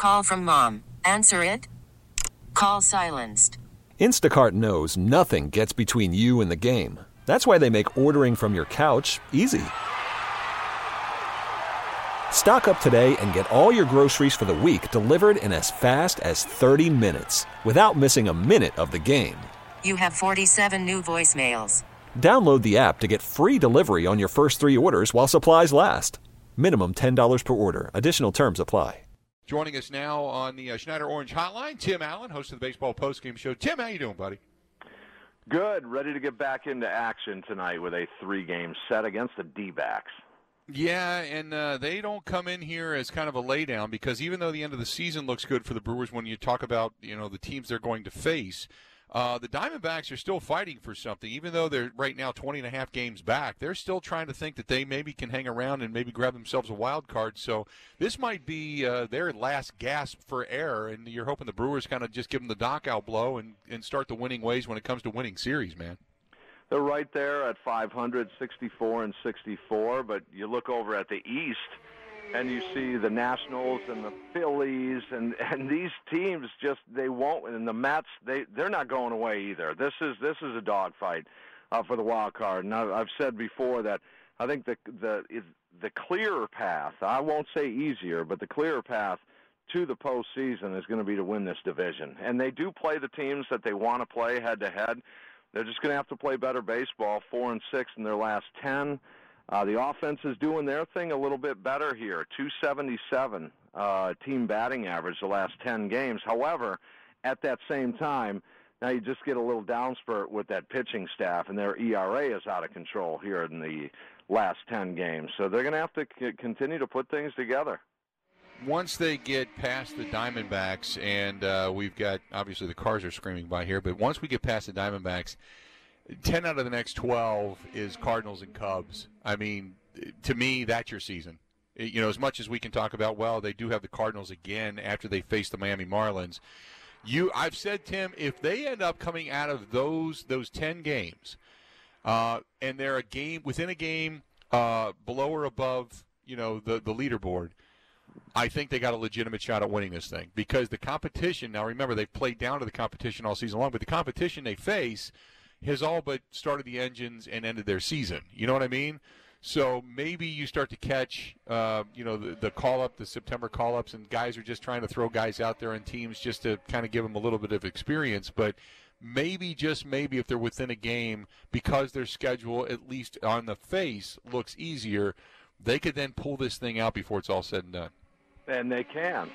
Call from mom. Answer it. Call silenced. Instacart knows nothing gets between you and the game. That's why they make ordering from your couch easy. Stock up today and get all your groceries for the week delivered in as fast as 30 minutes without missing a minute of the game. You have 47 new voicemails. Download the app to get free delivery on your first 3 orders while supplies last. Minimum $10 per order. Additional terms apply. Joining us now on the Schneider Orange Hotline, Tim Allen, host of the Baseball Postgame Show. Tim, how you doing, buddy? Good. Ready to get back into action tonight with a 3-game set against the D-backs. Yeah, and they don't come in here as kind of a laydown because even though the end of the season looks good for the Brewers when you talk about, the teams they're going to face, the Diamondbacks are still fighting for something. Even though they're right now 20.5 games back, they're still trying to think that they maybe can hang around and maybe grab themselves a wild card. So this might be their last gasp for air, and you're hoping the Brewers kind of just give them the knockout blow and start the winning ways when it comes to winning series, man. They're right there at 500, 64 and 64, but you look over at the East, and you see the Nationals and the Phillies, and these teams just they won't. And the Mets, they're not going away either. This is a dogfight for the wild card. And I've said before that I think the clearer path. I won't say easier, but the clearer path to the postseason is going to be to win this division. And they do play the teams that they want to play head to head. They're just going to have to play better baseball, 4-6 in their last 10. The offense is doing their thing a little bit better here, 277 team batting average the last 10 games. However, at that same time, now you just get a little downspurt with that pitching staff, and their ERA is out of control here in the last 10 games. So they're going to have to continue to put things together. Once they get past the Diamondbacks, and we've got, obviously the cars are screaming by here, but once we get past the Diamondbacks, 10 out of the next 12 is Cardinals and Cubs. I mean, to me, that's your season. As much as we can talk about, well, they do have the Cardinals again after they face the Miami Marlins. I've said, Tim, if they end up coming out of those 10 games, and they're within a game below or above, the leaderboard, I think they got a legitimate shot at winning this thing because the competition, now remember, they've played down to the competition all season long, but the competition they face has all but started the engines and ended their season. You know what I mean? So maybe you start to catch, the call-up, the September call-ups, and guys are just trying to throw guys out there on teams just to kind of give them a little bit of experience. But maybe, just maybe, if they're within a game, because their schedule, at least on the face, looks easier, they could then pull this thing out before it's all said and done. And they can.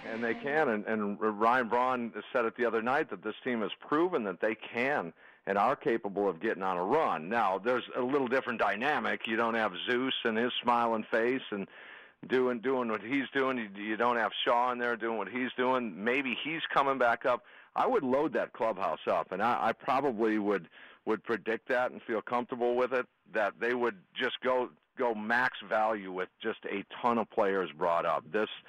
And Ryan Braun said it the other night that this team has proven that they can and are capable of getting on a run. Now, there's a little different dynamic. You don't have Zeus and his smiling face and doing what he's doing. You don't have Shaw in there doing what he's doing. Maybe he's coming back up. I would load that clubhouse up, and I probably would predict that and feel comfortable with it, that they would just go max value with just a ton of players brought up.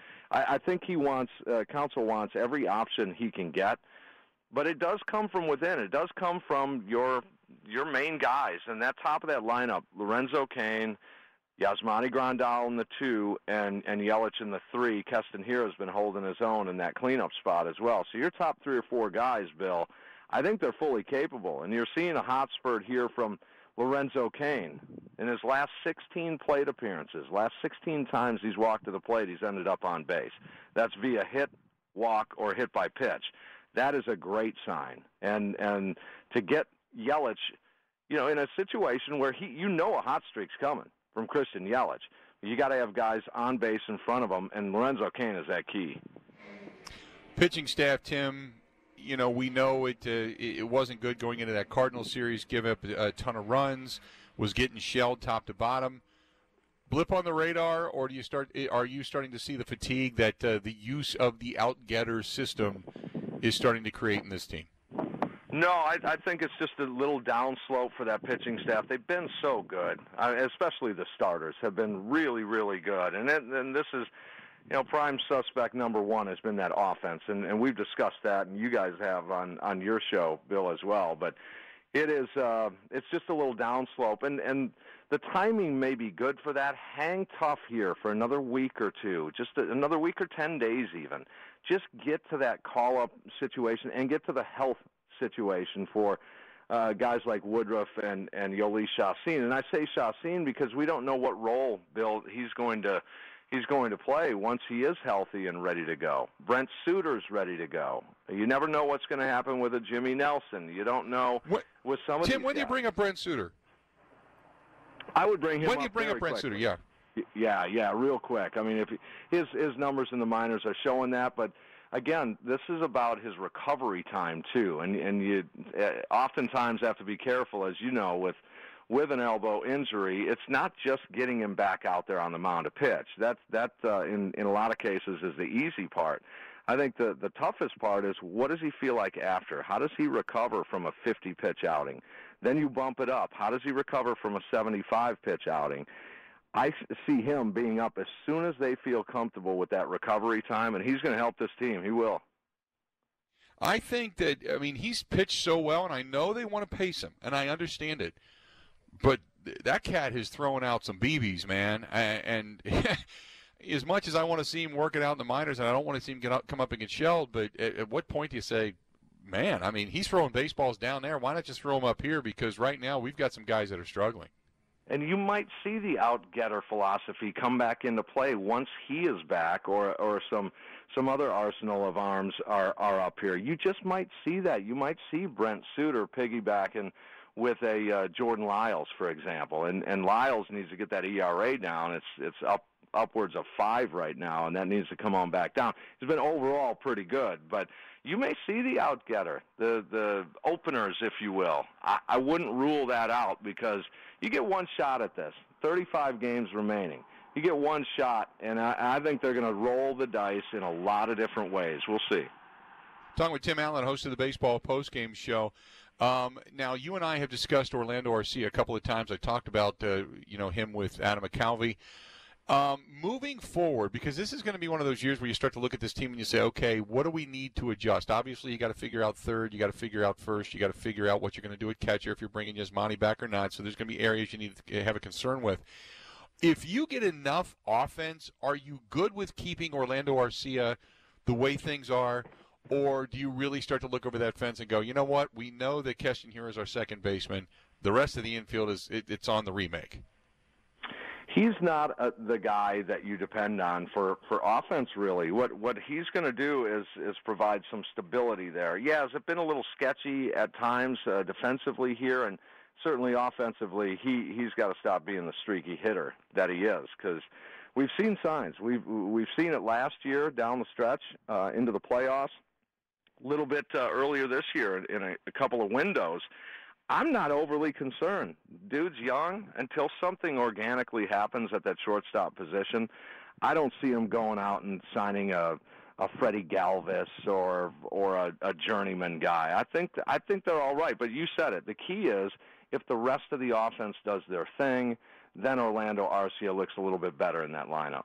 I think Counsell wants every option he can get, but it does come from within. It does come from your main guys, and that top of that lineup, Lorenzo Cain, Yasmani Grandal in the 2, and Yelich in the 3. Keston Hiura has been holding his own in that cleanup spot as well. So your top 3 or 4 guys, Bill, I think they're fully capable, and you're seeing a hot spurt here from Lorenzo Cain. In his last 16 plate appearances, last 16 times he's walked to the plate, he's ended up on base. That's via hit, walk, or hit by pitch. That is a great sign. And to get Yelich, in a situation where a hot streak's coming from Christian Yelich, you got to have guys on base in front of him, and Lorenzo Cain is that key. Pitching staff, Tim, we know it wasn't good going into that Cardinals series, give up a ton of runs, was getting shelled top to bottom. Blip on the radar, or are you starting to see the fatigue that the use of the out-getter system is starting to create in this team? No, I think it's just a little downslope for that pitching staff. They've been so good, especially the starters have been really, really good. And this is, prime suspect number 1 has been that offense, and we've discussed that, and you guys have on your show, Bill, as well. But it is it's just a little downslope, and the timing may be good for that. Hang tough here for another week or two, just another week or 10 days even. Just get to that call-up situation and get to the health situation for guys like Woodruff and Jhoulys Chacin. And I say Chacin because we don't know what role, Bill, he's going to play once he is healthy and ready to go. Brent Suter's ready to go. You never know what's going to happen with a Jimmy Nelson. You don't know with some of Tim, these when do you guys. bring up Brent Suter? I would bring him When do you up bring very up Brent quickly. Suter? Yeah. Yeah, real quick. I mean, if his numbers in the minors are showing that, but again, this is about his recovery time too, and you oftentimes have to be careful, as you know, with an elbow injury. It's not just getting him back out there on the mound to pitch. That in a lot of cases is the easy part. I think the toughest part is, what does he feel like after? How does he recover from a 50-pitch outing? Then you bump it up. How does he recover from a 75-pitch outing? I see him being up as soon as they feel comfortable with that recovery time, and he's going to help this team. He will. I think that, I mean, he's pitched so well, and I know they want to pace him, and I understand it. But that cat has thrown out some BBs, man. And as much as I want to see him work it out in the minors, and I don't want to see him come up and get shelled, but at what point do you say, man, I mean, he's throwing baseballs down there. Why not just throw him up here? Because right now we've got some guys that are struggling. And you might see the out-getter philosophy come back into play once he is back, or some other arsenal of arms are up here. You just might see that. You might see Brent Suter piggybacking with a Jordan Lyles, for example. And Lyles needs to get that ERA down. It's upwards of 5 right now, and that needs to come on back down. He's been overall pretty good, but you may see the out-getter, the openers, if you will. I wouldn't rule that out, because you get one shot at this. 35 games remaining. You get one shot, and I think they're going to roll the dice in a lot of different ways. We'll see. Talking with Tim Allen, host of the Baseball Postgame Show. Now, you and I have discussed Orlando Arcia a couple of times. I talked about him with Adam McCalvy. Moving forward, because this is going to be one of those years where you start to look at this team and you say, okay, what do we need to adjust? Obviously, you got to figure out third, you got to figure out first, you got to figure out what you're going to do at catcher, if you're bringing Yasmani back or not. So there's going to be areas you need to have a concern with. If you get enough offense, are you good with keeping Orlando Arcia the way things are, or do you really start to look over that fence and go, you know what, we know that Keston Hiura is our second baseman. The rest of the infield it's on the remake. He's not the guy that you depend on for offense, really. What he's going to do is provide some stability there. Yeah, has it been a little sketchy at times defensively here, and certainly offensively, he's got to stop being the streaky hitter that he is, because we've seen signs. We've seen it last year down the stretch into the playoffs, a little bit earlier this year in a couple of windows. I'm not overly concerned. Dude's young. Until something organically happens at that shortstop position, I don't see him going out and signing a Freddie Galvis or a journeyman guy. I think they're all right. But you said it. The key is, if the rest of the offense does their thing, then Orlando Arcia looks a little bit better in that lineup.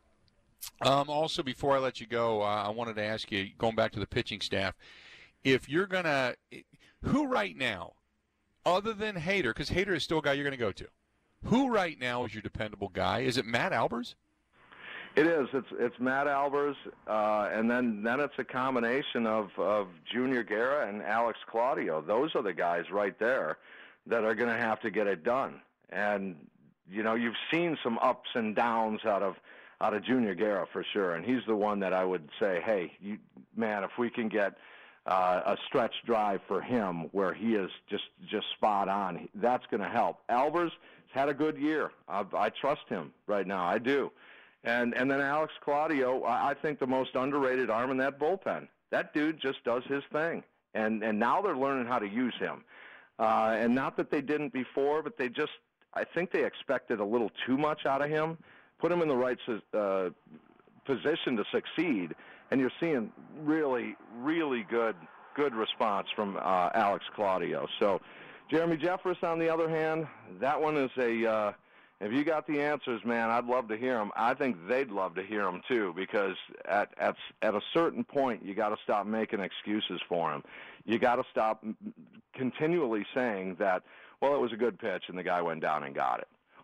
Also, before I let you go, I wanted to ask you, going back to the pitching staff, if you're going to – who right now, other than Hader, because Hader is still a guy you're going to go to, who right now is your dependable guy? Is it Matt Albers? It is. It's Matt Albers, and then it's a combination of Junior Guerra and Alex Claudio. Those are the guys right there that are going to have to get it done. And, you've seen some ups and downs out of Junior Guerra for sure, and he's the one that I would say, hey, man, if we can get a stretch drive for him where he is just spot on, that's going to help. Albers has had a good year. I trust him right now. I do. And then Alex Claudio, I think the most underrated arm in that bullpen. That dude just does his thing. And now they're learning how to use him. And not that they didn't before, but I think they expected a little too much out of him. Put him in the right position to succeed, and you're seeing really, really good response from Alex Claudio. So Jeremy Jeffress, on the other hand, that one is if you got the answers, man, I'd love to hear them. I think they'd love to hear them too, because at a certain point, you got to stop making excuses for him. You got to stop continually saying that, well, it was a good pitch and the guy went down and got it.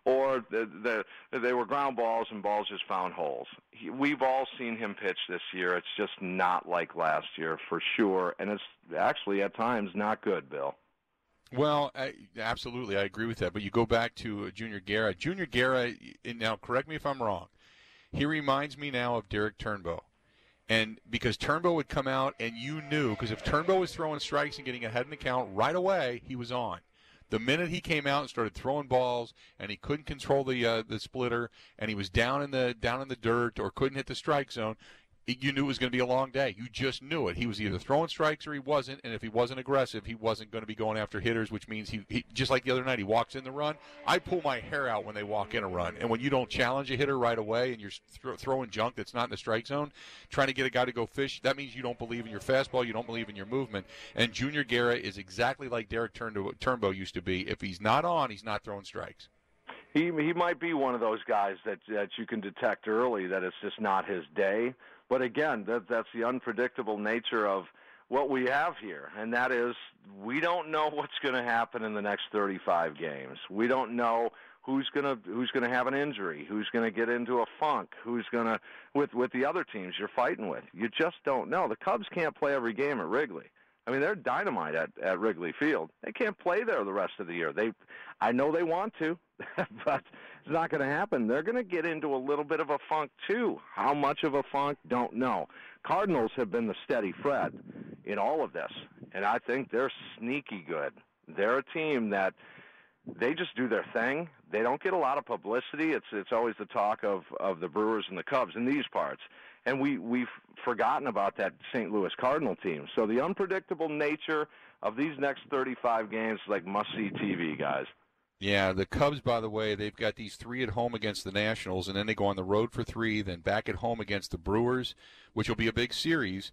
or they were ground balls and balls just found holes. We've all seen him pitch this year. It's just not like last year for sure, and it's actually at times not good, Bill. Well, absolutely, I agree with that. But you go back to Junior Guerra. Junior Guerra, now correct me if I'm wrong, he reminds me now of Derek Turnbow. And because Turnbow would come out and you knew, because if Turnbow was throwing strikes and getting ahead in the count right away, he was on. The minute he came out and started throwing balls and he couldn't control the splitter and he was down in the dirt or couldn't hit the strike zone, you knew it was going to be a long day. You just knew it. He was either throwing strikes or he wasn't, and if he wasn't aggressive, he wasn't going to be going after hitters, which means he just like the other night, he walks in the run. I pull my hair out when they walk in a run, and when you don't challenge a hitter right away and you're throwing junk that's not in the strike zone, trying to get a guy to go fish, that means you don't believe in your fastball, you don't believe in your movement. And Junior Guerra is exactly like Derek Turnbow used to be. If he's not on, he's not throwing strikes. He might be one of those guys that you can detect early that it's just not his day. But again, that's the unpredictable nature of what we have here, and that is we don't know what's going to happen in the next 35 games. We don't know who's going to have an injury, who's going to get into a funk, who's going to with the other teams you're fighting with. You just don't know. The Cubs can't play every game at Wrigley. I mean, they're dynamite at Wrigley Field. They can't play there the rest of the year. I know they want to, but it's not going to happen. They're going to get into a little bit of a funk, too. How much of a funk, don't know. Cardinals have been the steady Fred in all of this, and I think they're sneaky good. They're a team that they just do their thing. They don't get a lot of publicity. It's always the talk of the Brewers and the Cubs in these parts. And we've forgotten about that St. Louis Cardinal team. So the unpredictable nature of these next 35 games is like must-see TV, guys. Yeah, the Cubs, by the way, they've got these 3 at home against the Nationals, and then they go on the road for 3, then back at home against the Brewers, which will be a big series.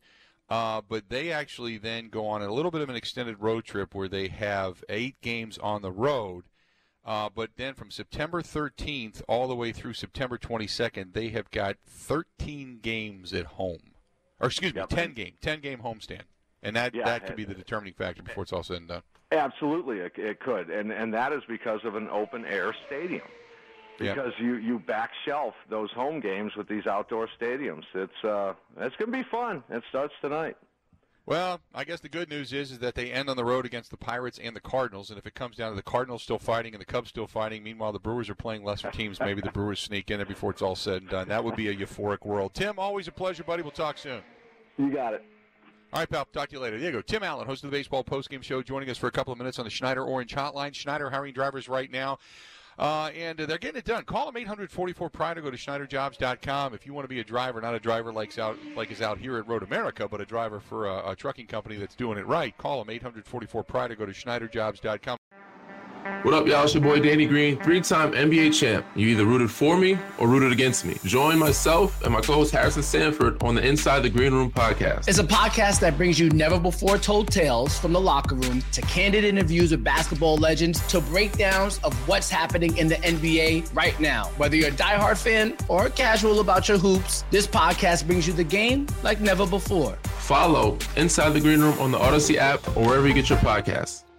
But they actually then go on a little bit of an extended road trip where they have 8 games on the road. But then from September 13th all the way through September 22nd, they have got 13 games at home. Or excuse me, 10-game homestand. And that could be the determining factor before it's all said and done. Absolutely, it could. And that is because of an open-air stadium. Because you back shelf those home games with these outdoor stadiums. It's going to be fun. It starts tonight. Well, I guess the good news is that they end on the road against the Pirates and the Cardinals, and if it comes down to the Cardinals still fighting and the Cubs still fighting, meanwhile the Brewers are playing lesser teams, maybe the Brewers sneak in there before it's all said and done. That would be a euphoric world. Tim, always a pleasure, buddy. We'll talk soon. You got it. All right, pal. Talk to you later. There you go. Tim Allen, host of the Baseball Postgame Show, joining us for a couple of minutes on the Schneider Orange Hotline. Schneider hiring drivers right now. And they're getting it done. Call them 844-PRIDE or go to SchneiderJobs.com if you want to be a driver, not a driver like is out here at Road America, but a driver for a trucking company that's doing it right. Call them 844-PRIDE or go to SchneiderJobs.com. What up, y'all? It's your boy Danny Green, 3-time NBA champ. You either rooted for me or rooted against me. Join myself and my co-host Harrison Sanford on the Inside the Green Room podcast. It's a podcast that brings you never-before-told tales from the locker room to candid interviews with basketball legends to breakdowns of what's happening in the NBA right now. Whether you're a diehard fan or casual about your hoops, this podcast brings you the game like never before. Follow Inside the Green Room on the Odyssey app or wherever you get your podcasts.